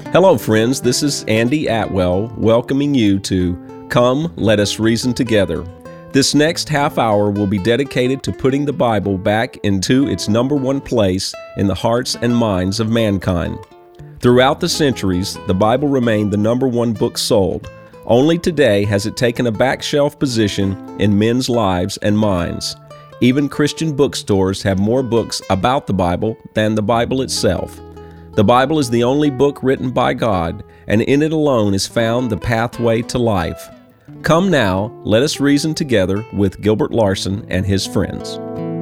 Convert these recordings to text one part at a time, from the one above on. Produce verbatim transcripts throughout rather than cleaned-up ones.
Hello, friends. This is Andy Atwell welcoming you to Come, Let Us Reason Together. This next half hour will be dedicated to putting the Bible back into its number one place in the hearts and minds of mankind. Throughout the centuries, the Bible remained the number one book sold. Only today has it taken a back shelf position in men's lives and minds. Even Christian bookstores have more books about the Bible than the Bible itself. The Bible is the only book written by God, and in it alone is found the pathway to life. Come now, let us reason together with Gilbert Larson and his friends.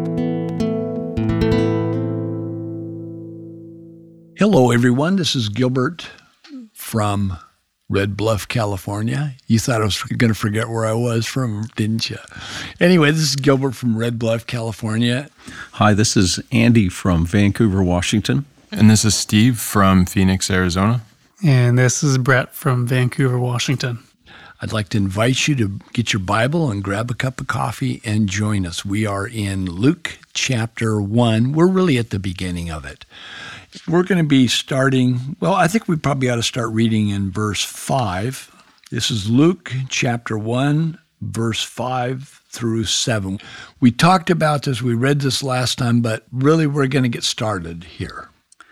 Hello, everyone. This is Gilbert from Red Bluff, California. You thought I was going to forget where I was from, didn't you? Anyway, this is Gilbert from Red Bluff, California. Hi, this is Andy from Vancouver, Washington. And this is Steve from Phoenix, Arizona. And this is Brett from Vancouver, Washington. I'd like to invite you to get your Bible and grab a cup of coffee and join us. We are in Luke chapter one. We're really at the beginning of it. We're going to be starting, well, I think we probably ought to start reading in verse five. This is Luke chapter one, verse five through seven. We talked about this, we read this last time, but really we're going to get started here.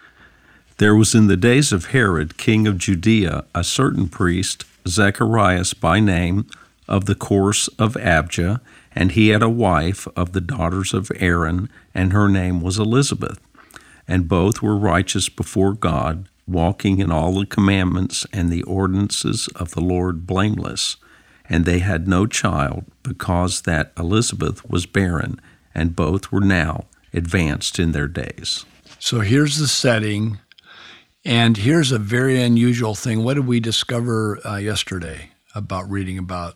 There was in the days of Herod, king of Judea, a certain priest, Zacharias by name, of the course of Abijah, and he had a wife of the daughters of Aaron, and her name was Elizabeth. And both were righteous before God, walking in all the commandments and the ordinances of the Lord blameless. And they had no child, because that Elizabeth was barren, and both were now advanced in their days. So here's the setting. And here's a very unusual thing. What did we discover uh, yesterday about reading about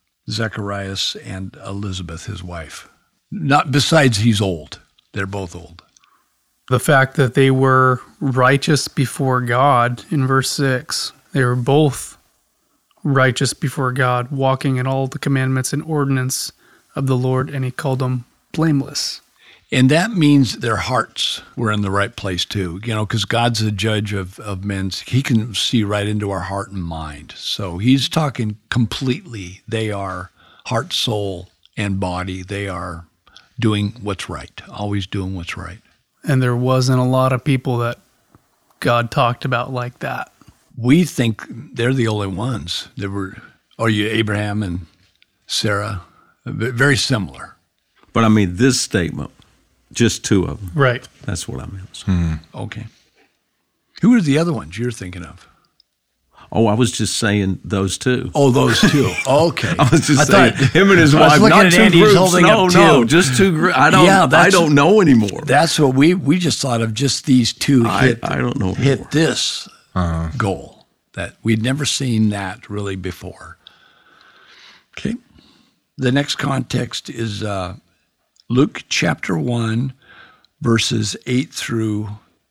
Zacharias and Elizabeth, his wife? Not besides he's old. They're both old. The fact that they were righteous before God in verse six. They were both righteous before God, walking in all the commandments and ordinance of the Lord, and he called them blameless. And that means their hearts were in the right place too, you know, because God's the judge of, of men's. He can see right into our heart and mind. So he's talking completely. They are heart, soul, and body. They are doing what's right, always doing what's right. And there wasn't a lot of people that God talked about like that. We think they're the only ones. There were, oh, you Abraham and Sarah, very similar. But I mean, this statement, just two of them. Right. That's what I meant. Hmm. Okay. Who are the other ones you're thinking of? Oh, I was just saying those two. Oh, those two. Okay. I was just I saying thought, him and his I was wife. Not at two Andy's groups. holding No, up no, two. just two groups. I don't. Yeah, I don't know anymore. That's what we we just thought of. Just these two hit. I, I don't know hit anymore. this Uh-huh. goal that we'd never seen that really before. Okay. The next context is uh, Luke chapter one, verses eight through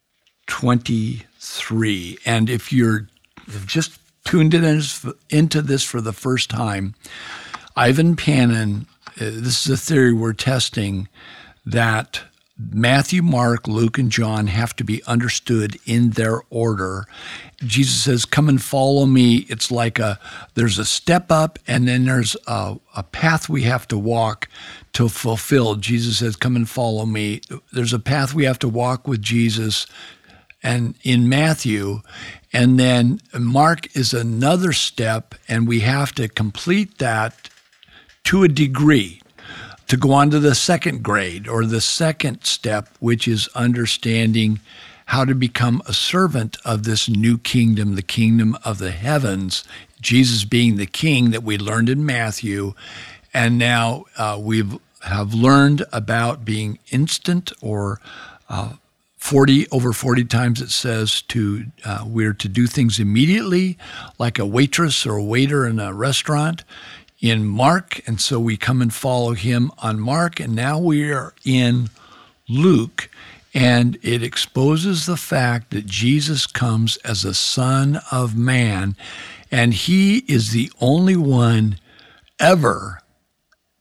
twenty-three. And if you're you've just tuned in into this for the first time, Ivan Panin, uh, this is a theory we're testing, that Matthew, Mark, Luke, and John have to be understood in their order. Jesus says, come and follow me. It's like a, there's a step up and then there's a, a path we have to walk to fulfill. Jesus says, come and follow me. There's a path we have to walk with Jesus and in Matthew. And then Mark is another step, and we have to complete that to a degree, to go on to the second grade or the second step, which is understanding how to become a servant of this new kingdom, the kingdom of the heavens, Jesus being the king that we learned in Matthew. And now uh, we have learned about being instant or uh, forty over forty times it says to uh, we're to do things immediately, like a waitress or a waiter in a restaurant in Mark. And so we come and follow him on Mark. And now we are in Luke. And it exposes the fact that Jesus comes as a Son of Man, and he is the only one ever,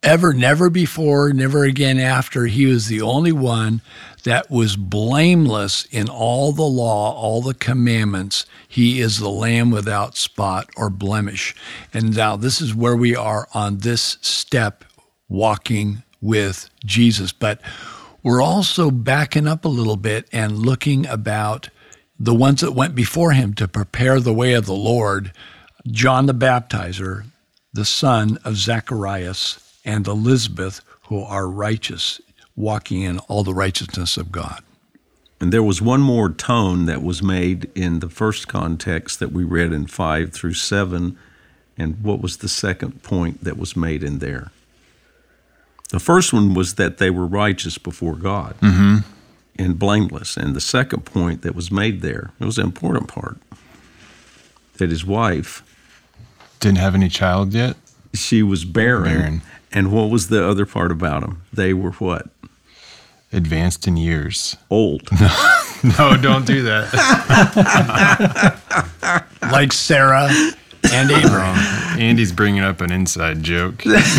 ever, never before, never again after. He was the only one that was blameless in all the law, all the commandments. He is the Lamb without spot or blemish. And now this is where we are on this step, walking with Jesus. But we're also backing up a little bit and looking about the ones that went before him to prepare the way of the Lord. John the Baptizer, the son of Zacharias, and Elizabeth, who are righteous, walking in all the righteousness of God. And there was one more tone that was made in the first context that we read in five through seven. And what was the second point that was made in there? The first one was that they were righteous before God Mm-hmm. and blameless. And the second point that was made there, it was an important part, that his wife, Didn't have any child yet? she was barren. Barren. And what was the other part about them? They were what? Advanced in years. Old. No, don't do that. Like Sarah and Abraham. Um, Andy's bringing up an inside joke.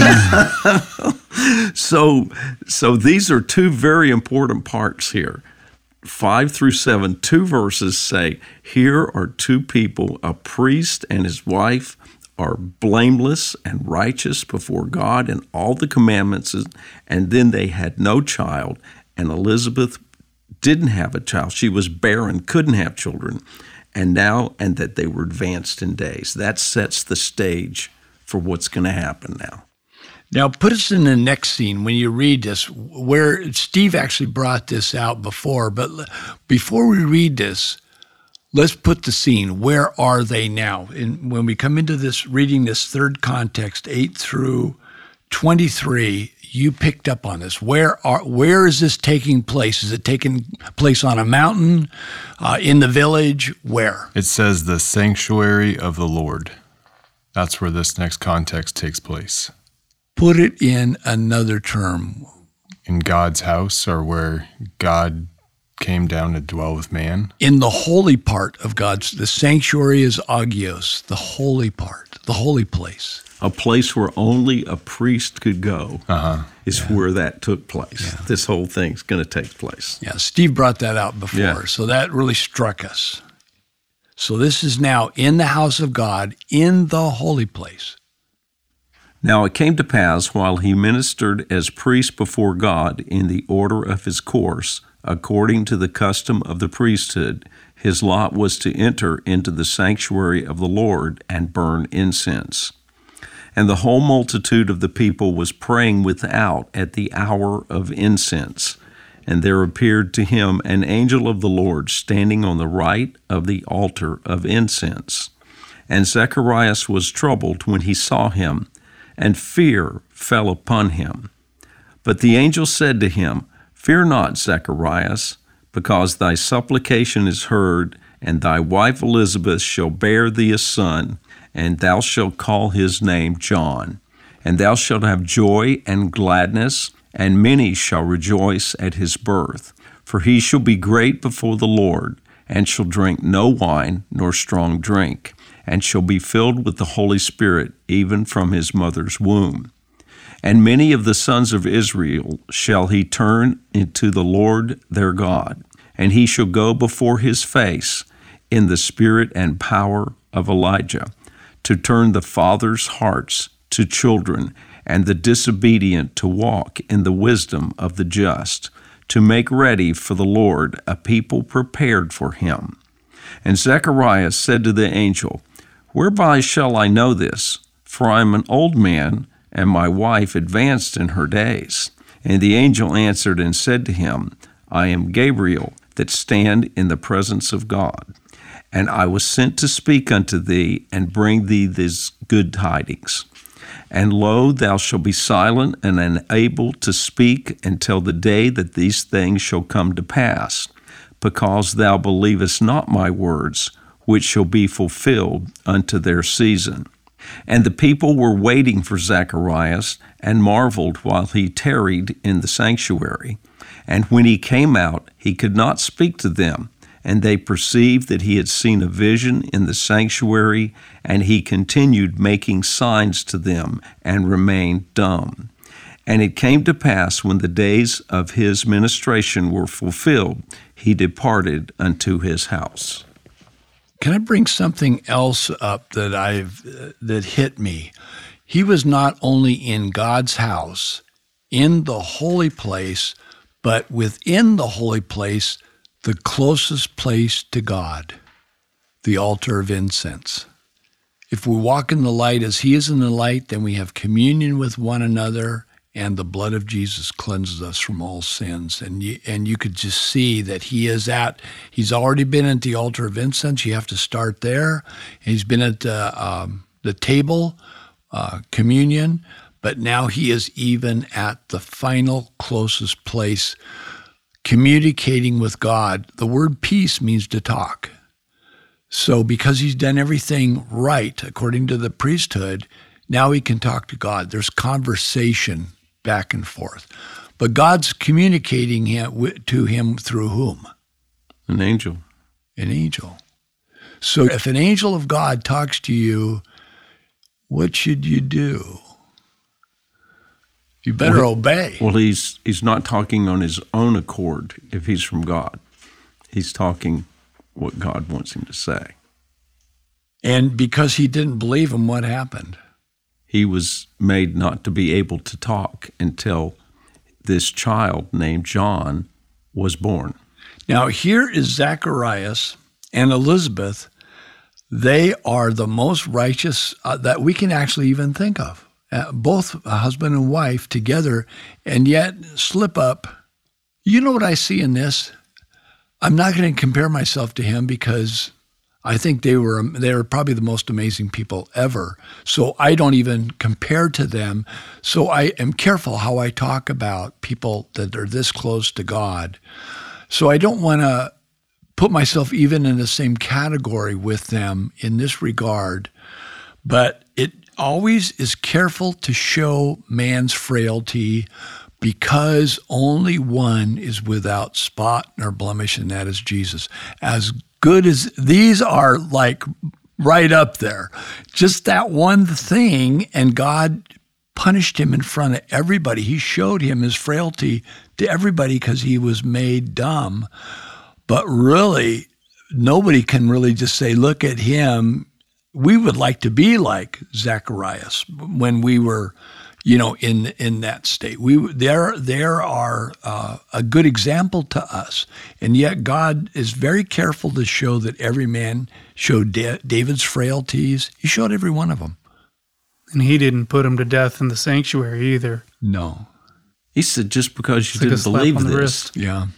So, so these are two very important parts here. Five through seven, two verses say, here are two people, a priest and his wife, are blameless and righteous before God and all the commandments, and then they had no child, and Elizabeth didn't have a child. She was barren, couldn't have children, and now, and that they were advanced in days. That sets the stage for what's going to happen now. Now, put us in the next scene when you read this, where Steve actually brought this out before. But l- before we read this, let's put the scene. Where are they now? And when we come into this, reading this third context, eight through twenty-three, you picked up on this. Where are? Where is this taking place? Is it taking place on a mountain, uh, in the village? Where? It says the sanctuary of the Lord. That's where this next context takes place. Put it in another term. In God's house, or where God came down to dwell with man. In the holy part of God's, the sanctuary is agios, the holy part, the holy place. A place where only a priest could go Uh-huh. is where that took place. Yeah. This whole thing's going to take place. Yeah, Steve brought that out before, Yeah. so that really struck us. So this is now in the house of God, in the holy place. Now it came to pass, while he ministered as priest before God in the order of his course, according to the custom of the priesthood, his lot was to enter into the sanctuary of the Lord and burn incense. And the whole multitude of the people was praying without at the hour of incense. And there appeared to him an angel of the Lord standing on the right of the altar of incense. And Zacharias was troubled when he saw him, and fear fell upon him. But the angel said to him, Fear not, Zacharias, because thy supplication is heard, and thy wife Elizabeth shall bear thee a son, and thou shalt call his name John. And thou shalt have joy and gladness, and many shall rejoice at his birth. For he shall be great before the Lord, and shall drink no wine nor strong drink, and shall be filled with the Holy Spirit even from his mother's womb. And many of the sons of Israel shall he turn into the Lord their God, and he shall go before his face in the spirit and power of Elijah, to turn the fathers' hearts to children, and the disobedient to walk in the wisdom of the just, to make ready for the Lord a people prepared for him. And Zacharias said to the angel, Whereby shall I know this? For I am an old man, and my wife advanced in her days. And the angel answered and said to him, I am Gabriel, that stand in the presence of God. And I was sent to speak unto thee, and bring thee these good tidings. And lo, thou shalt be silent and unable to speak until the day that these things shall come to pass, because thou believest not my words, which shall be fulfilled unto their season. And the people were waiting for Zacharias, and marveled while he tarried in the sanctuary. And when he came out, he could not speak to them. And they perceived that he had seen a vision in the sanctuary, and he continued making signs to them, and remained dumb. And it came to pass, when the days of his ministration were fulfilled, he departed unto his house. Can I bring something else up that I've uh, that hit me? He was not only in God's house, in the holy place, but within the holy place, the closest place to God, the altar of incense. If we walk in the light as he is in the light, then we have communion with one another, and the blood of Jesus cleanses us from all sins. And you, and you could just see that he is at, he's already been at the altar of incense. You have to start there. He's been at uh, um, the table, uh, communion, but now he is even at the final closest place, communicating with God. The word peace means to talk. So because he's done everything right according to the priesthood, now he can talk to God. There's conversation back and forth. But God's communicating him, to him through whom? An angel. An angel. So if an angel of God talks to you, what should you do? You better well, obey. Well, he's he's not talking on his own accord if he's from God. He's talking what God wants him to say. And because he didn't believe him, what happened? He was made not to be able to talk until this child named John was born. Now, here is Zacharias and Elizabeth. They are the most righteous uh, that we can actually even think of. Uh, both a husband and wife together, and yet slip up. You know what I see in this? I'm not going to compare myself to him because I think they were they were probably the most amazing people ever. So I don't even compare to them. So I am careful how I talk about people that are this close to God. So I don't want to put myself even in the same category with them in this regard. But it always is careful to show man's frailty, because only one is without spot nor blemish, and that is Jesus. As good as these are, like right up there, just that one thing, and God punished him in front of everybody. He showed him his frailty to everybody because he was made dumb. But really, nobody can really just say, look at him. We would like to be like Zacharias when we were, you know, in in that state. We there there are uh, a good example to us, and yet God is very careful to show that every man showed da- David's frailties. He showed every one of them, and he didn't put him to death in the sanctuary either. No, he said just because you it's like didn't believe this. Wrist. Yeah,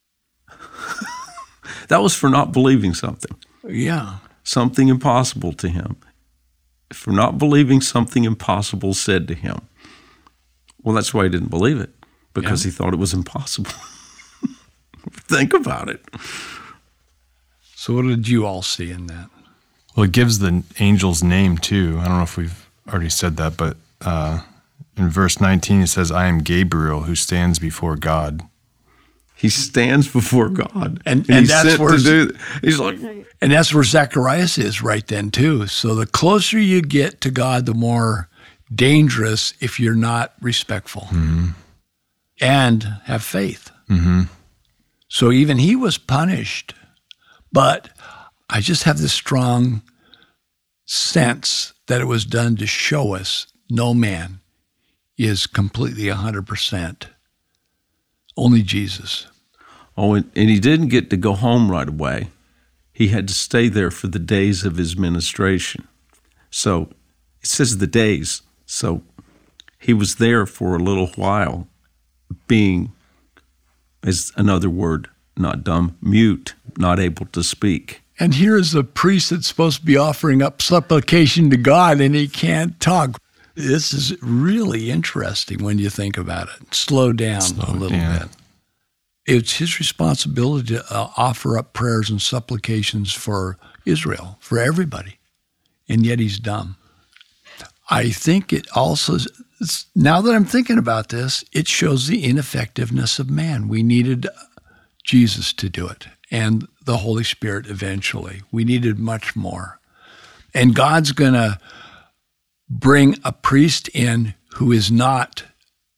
that was for not believing something. Yeah. Something impossible to him. For not believing something impossible said to him. Well, that's why he didn't believe it, because yeah. he thought it was impossible. Think about it. So what did you all see in that? Well, it gives the angel's name too. I don't know if we've already said that, but uh, in verse nineteen it says, I am Gabriel who stands before God. He stands before God, and, and, and he's that's sent where to do, he's like, and that's where Zacharias is right then too. So the closer you get to God, the more dangerous if you're not respectful mm-hmm. and have faith. Mm-hmm. So even he was punished, but I just have this strong sense that it was done to show us no man is completely one hundred percent. Only Jesus. Oh, and, and he didn't get to go home right away. He had to stay there for the days of his ministration. So it says the days. So he was there for a little while, being, is another word, not dumb, mute, not able to speak. And here is a priest that's supposed to be offering up supplication to God, and he can't talk. This is really interesting when you think about it. Slow down Slow a little down. bit. It's his responsibility to uh, offer up prayers and supplications for Israel, for everybody, and yet he's dumb. I think it also, now that I'm thinking about this, it shows the ineffectiveness of man. We needed Jesus to do it, and the Holy Spirit eventually. We needed much more. And God's going to bring a priest in who is not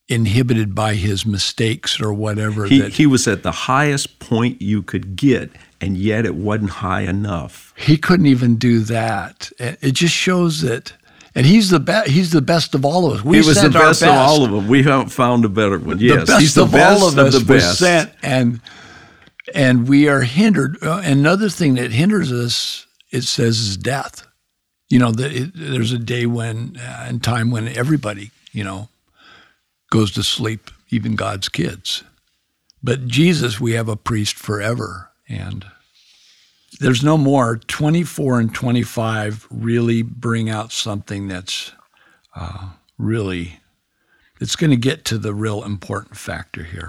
inhibited by his mistakes or whatever. He, that he was at the highest point you could get, and yet it wasn't high enough. He couldn't even do that. It just shows that, and he's the best. He's the best of all of us. We he was the sent our best, of all of them. We haven't found a better one. Yes, the best he's the of best all of, of us the was best. sent, and and we are hindered. Uh, another thing that hinders us, it says, is death. You know, the, it, there's a day when, uh, and time when everybody, you know, goes to sleep, even God's kids. But Jesus, we have a priest forever, and there's no more. twenty-four and twenty-five really bring out something that's uh, really, it's going to get to the real important factor here.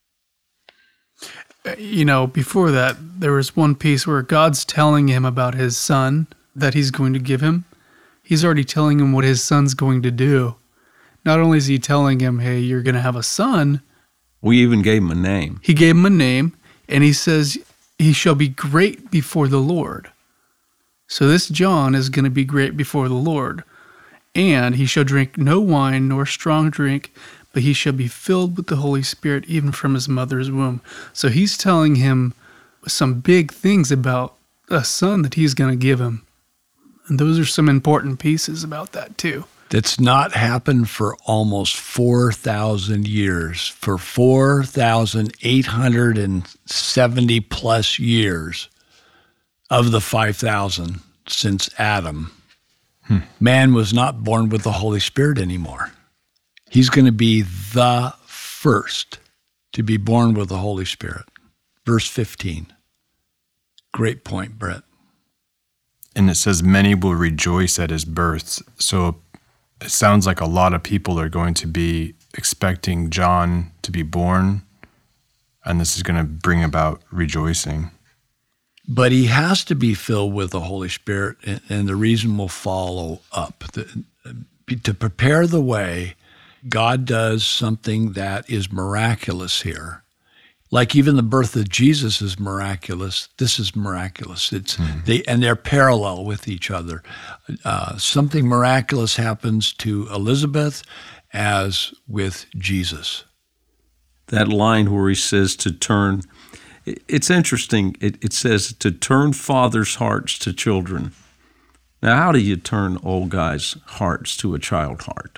You know, before that, there was one piece where God's telling him about his son that he's going to give him. He's already telling him what his son's going to do. Not only is he telling him, hey, you're going to have a son. We even gave him a name. He gave him a name, and he says, he shall be great before the Lord. So this John is going to be great before the Lord. And he shall drink no wine nor strong drink, but he shall be filled with the Holy Spirit even from his mother's womb. So he's telling him some big things about a son that he's going to give him. And those are some important pieces about that too. That's not happened for almost four thousand years. For four thousand eight hundred seventy plus years of the five thousand since Adam, hmm. man was not born with the Holy Spirit anymore. He's going to be the first to be born with the Holy Spirit. Verse fifteen. Great point, Brett. And it says many will rejoice at his birth. So it sounds like a lot of people are going to be expecting John to be born, and this is going to bring about rejoicing. But he has to be filled with the Holy Spirit, and the reason will follow up. To prepare the way, God does something that is miraculous here. Like even the birth of Jesus is miraculous. This is miraculous. It's mm. they and they're parallel with each other. Uh, something miraculous happens to Elizabeth as with Jesus. That line where he says to turn, it's interesting. It, it says to turn fathers' hearts to children. Now, how do you turn old guys' hearts to a child heart?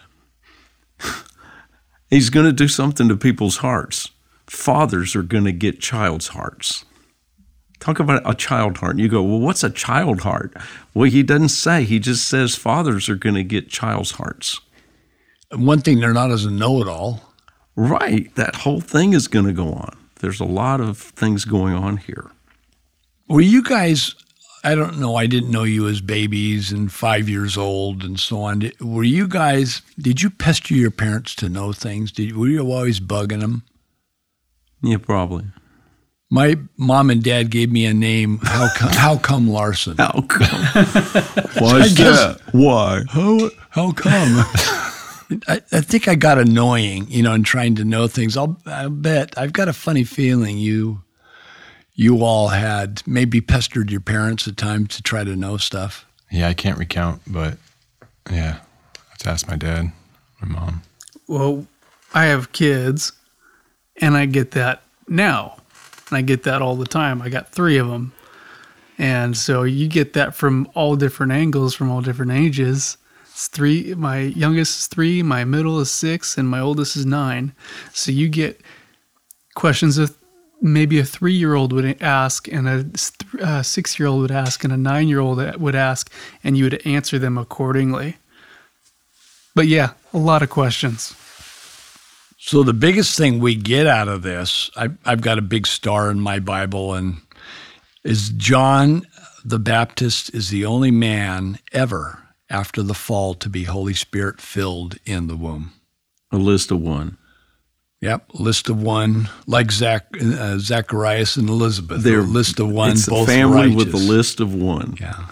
He's going to do something to people's hearts. Fathers are going to get child's hearts. Talk about a child heart. You go, well, what's a child heart? Well, he doesn't say. He just says fathers are going to get child's hearts. One thing, they're not as a know-it-all. Right. That whole thing is going to go on. There's a lot of things going on here. Were you guys, I don't know, I didn't know you as babies and five years old and so on. Were you guys, did you pester your parents to know things? Did, were you always bugging them? Yeah, probably. My mom and dad gave me a name, How Come, how come Larson? How come? Why is that? Why? How, how come? I, I think I got annoying, you know, in trying to know things. I'll, I'll bet. I've got a funny feeling you you all had maybe pestered your parents at times to try to know stuff. Yeah, I can't recount, but yeah, I have to ask my dad, my mom. Well, I have kids, and I get that now. And I get that all the time. I got three of them. And so you get that from all different angles, from all different ages. It's three. My youngest is three, my middle is six, and my oldest is nine. So you get questions that maybe a three-year-old would ask, and a uh, six-year-old would ask, and a nine-year-old would ask, and you would answer them accordingly. But yeah, a lot of questions. So the biggest thing we get out of this, I, I've got a big star in my Bible, and is John the Baptist is the only man ever after the fall to be Holy Spirit filled in the womb. A list of one. Yep, list of one, like Zach, uh, Zacharias and Elizabeth. They're a list of one, it's both a family righteous. with a list of one. Yeah.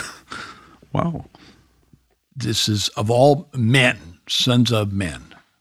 Wow. This is of all men, sons of men.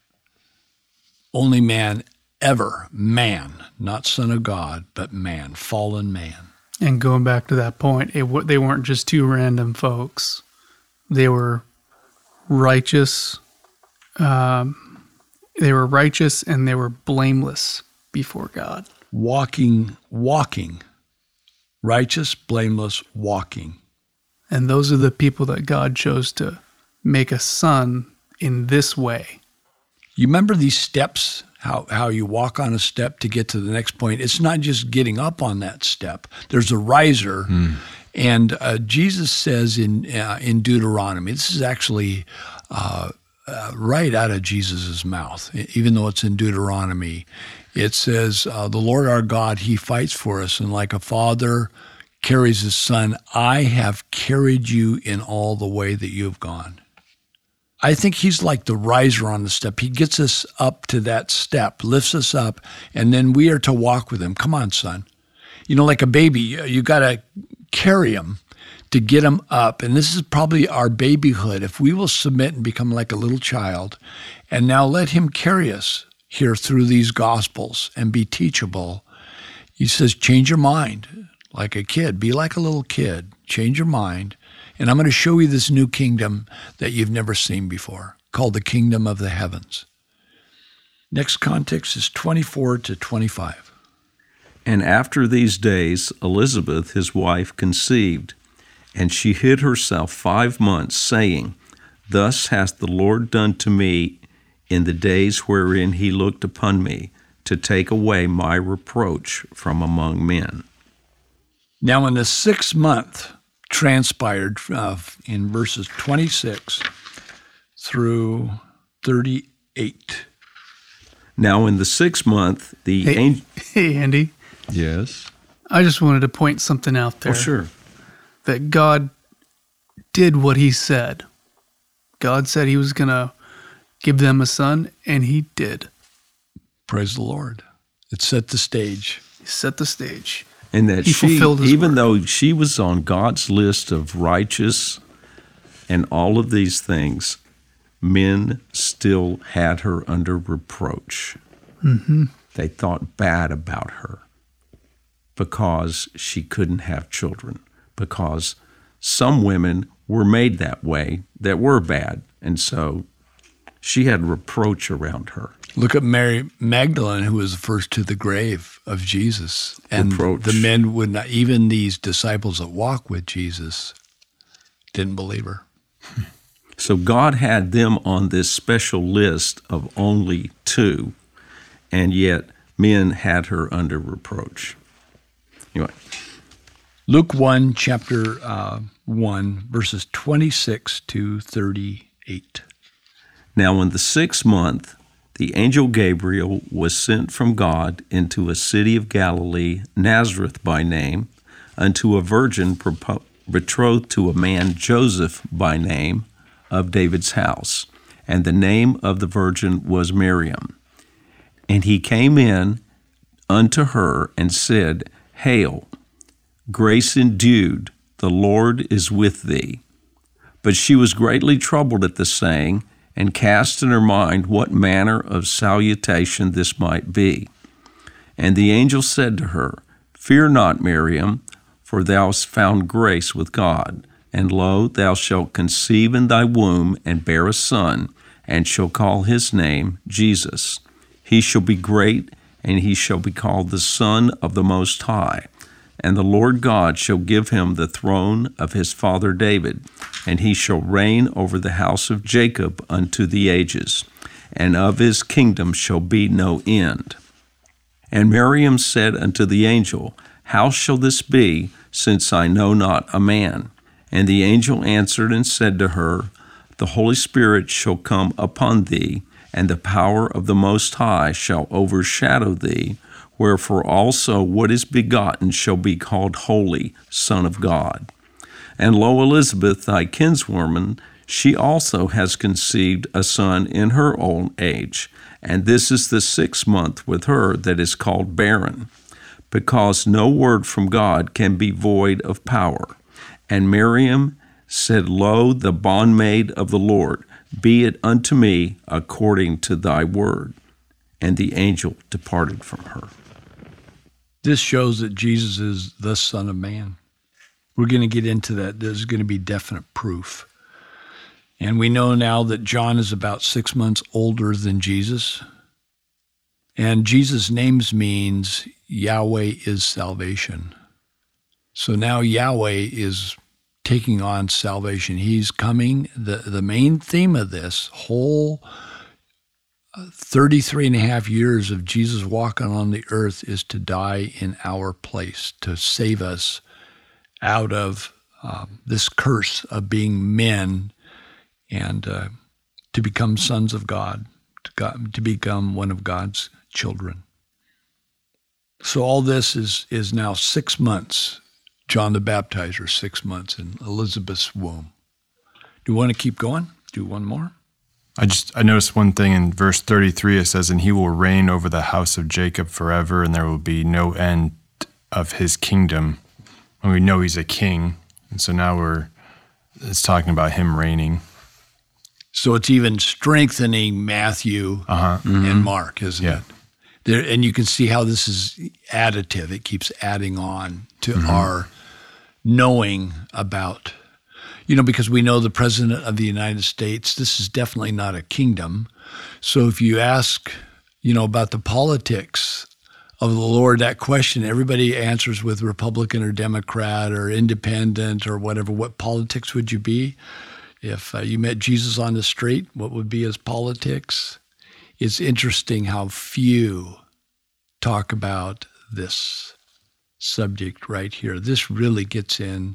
Only man ever, man, not son of God, but man, fallen man. And going back to that point, it, they weren't just two random folks. They were righteous, um, They were righteous and they were blameless before God. Walking, walking. Righteous, blameless, walking. And those are the people that God chose to make a son in this way. You remember these steps, how, how you walk on a step to get to the next point? It's not just getting up on that step. There's a riser. Mm. And uh, Jesus says in uh, in Deuteronomy, this is actually uh, uh, right out of Jesus' mouth, even though it's in Deuteronomy. It says, uh, the Lord our God, he fights for us, and like a father carries his son, I have carried you in all the way that you have gone. I think he's like the riser on the step. He gets us up to that step, lifts us up, and then we are to walk with him. Come on, son. You know, like a baby, you got to carry him to get him up. And this is probably our babyhood. If we will submit and become like a little child, and now let him carry us here through these gospels and be teachable. He says, change your mind like a kid. Be like a little kid. Change your mind. And I'm going to show you this new kingdom that you've never seen before, called the kingdom of the heavens. Next context is twenty-four to twenty-five. And after these days, Elizabeth, his wife, conceived, and she hid herself five months, saying, Thus hath the Lord done to me in the days wherein he looked upon me, to take away my reproach from among men. Now in the sixth month transpired uh, in verses twenty-six through thirty-eight. Now in the sixth month, the Hey, angel... hey Andy. Yes? I just wanted to point something out there. Oh, sure. That God did what he said. God said he was going to give them a son, and he did. Praise the Lord. It set the stage. He set the stage. And that he she, fulfilled his even word. though she was on God's list of righteous and all of these things, men still had her under reproach. Mm-hmm. They thought bad about her because she couldn't have children, because some women were made that way that were bad, and so she had reproach around her. Look at Mary Magdalene, who was the first to the grave of Jesus. And Reproach. The men would not, even these disciples that walk with Jesus, didn't believe her. So God had them on this special list of only two, and yet men had her under reproach. Anyway. Luke one, chapter uh, one, verses twenty-six to thirty-eight. Now in the sixth month, the angel Gabriel was sent from God into a city of Galilee, Nazareth by name, unto a virgin betrothed to a man, Joseph by name, of David's house. And the name of the virgin was Miriam. And he came in unto her and said, Hail, grace endued, the Lord is with thee. But she was greatly troubled at the saying, and cast in her mind what manner of salutation this might be. And the angel said to her, Fear not, Miriam, for thou hast found grace with God. And lo, thou shalt conceive in thy womb, and bear a son, and shall call his name Jesus. He shall be great, and he shall be called the Son of the Most High. And the Lord God shall give him the throne of his father David, and he shall reign over the house of Jacob unto the ages, and of his kingdom shall be no end. And Miriam said unto the angel, How shall this be, since I know not a man? And the angel answered and said to her, The Holy Spirit shall come upon thee, and the power of the Most High shall overshadow thee. Wherefore also what is begotten shall be called Holy, Son of God. And lo, Elizabeth, thy kinswoman, she also has conceived a son in her old age, and this is the sixth month with her that is called barren, because no word from God can be void of power. And Miriam said, Lo, the bondmaid of the Lord, be it unto me according to thy word. And the angel departed from her. This shows that Jesus is the Son of Man. We're going to get into that. There's going to be definite proof. And we know now that John is about six months older than Jesus. And Jesus' names means Yahweh is salvation. So now Yahweh is taking on salvation. He's coming. The, the main theme of this whole thirty-three and a half years of Jesus walking on the earth is to die in our place, to save us out of um, this curse of being men and uh, to become sons of God, to, God, to become one of God's children. So all this is is now six months. John the Baptizer, six months in Elizabeth's womb. Do you want to keep going? Do one more? I just I noticed one thing in verse thirty-three. It says, "And he will reign over the house of Jacob forever, and there will be no end of his kingdom." And we know he's a king, and so now we're it's talking about him reigning. So it's even strengthening Matthew Uh-huh. mm-hmm. and Mark, isn't Yeah. it? There, and you can see how this is additive. It keeps adding on to Mm-hmm. our knowing about, you know, because we know the President of the United States, this is definitely not a kingdom. So if you ask, you know, about the politics of the Lord, that question, everybody answers with Republican or Democrat or independent or whatever. What politics would you be? If uh, you met Jesus on the street, what would be his politics? It's interesting how few talk about this subject right here. This really gets in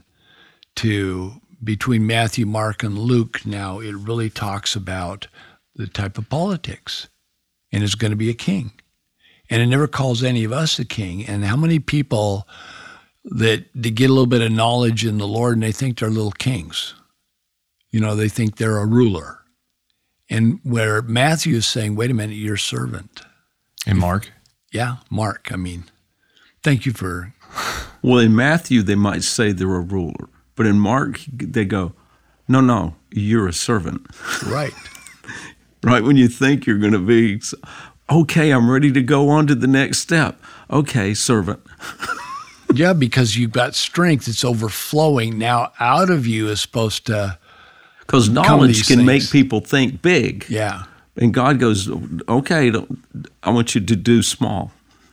to between Matthew, Mark, and Luke now. It really talks about the type of politics, and it's going to be a king. And it never calls any of us a king. And how many people that they get a little bit of knowledge in the Lord and they think they're little kings? You know, they think they're a ruler. And where Matthew is saying, wait a minute, you're a servant. And Mark? Yeah, Mark, I mean, thank you for... Well, in Matthew, they might say they're a ruler. But in Mark, they go, no, no, you're a servant. Right. Right when you think you're going to be, okay, I'm ready to go on to the next step. Okay, servant. Yeah, because you've got strength. It's overflowing. Now out of you is supposed to... Because knowledge can things. make people think big. Yeah. And God goes, okay, don't, I want you to do small.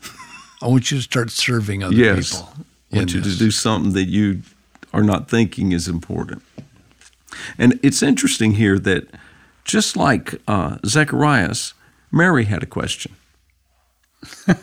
I want you to start serving other yes. people. I want you this. to do something that you are not thinking is important. And it's interesting here that just like uh, Zacharias, Mary had a question. I,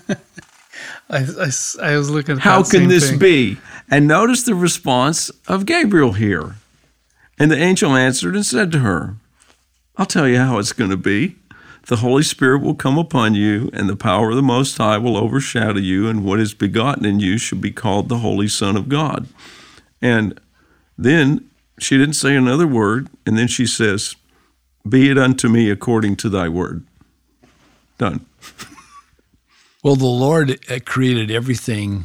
I, I was looking at How that can same this thing. be? And notice the response of Gabriel here. And the angel answered and said to her, I'll tell you how it's going to be. The Holy Spirit will come upon you, and the power of the Most High will overshadow you, and what is begotten in you shall be called the Holy Son of God. And then she didn't say another word, and then she says, be it unto me according to thy word. Done. Well, the Lord created everything.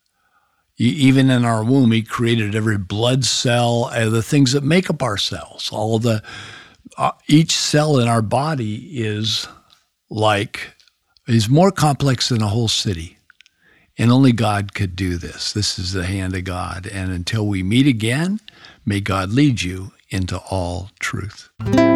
Even in our womb, he created every blood cell, uh, the things that make up our cells. All of the, uh, each cell in our body is like, is more complex than a whole city. And only God could do this. This is the hand of God. And until we meet again, may God lead you into all truth.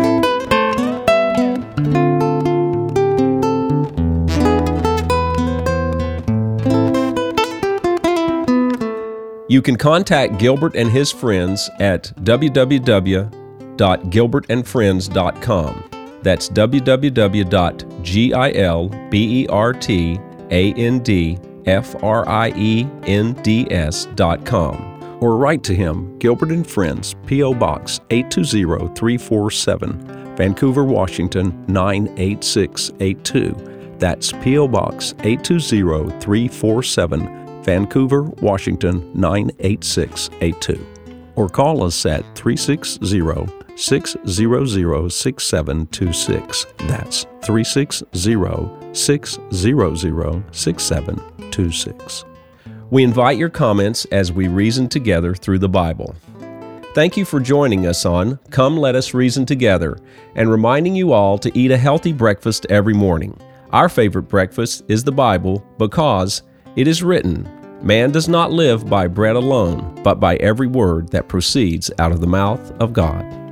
You can contact Gilbert and his friends at w w w dot gilbert and friends dot com. That's w w w dot gilbert and friends dot com. Or write to him, Gilbert and Friends, P O. Box eight two zero three four seven, Vancouver, Washington nine eight six eight two. That's P O. Box eight two zero three four seven, Vancouver, Washington nine eight six eight two. Or call us at three six zero, six zero zero, six seven two six. That's three six zero, six zero zero, six seven two six. We invite your comments as we reason together through the Bible. Thank you for joining us on Come Let Us Reason Together, and reminding you all to eat a healthy breakfast every morning. Our favorite breakfast is the Bible because it is written, man does not live by bread alone, but by every word that proceeds out of the mouth of God.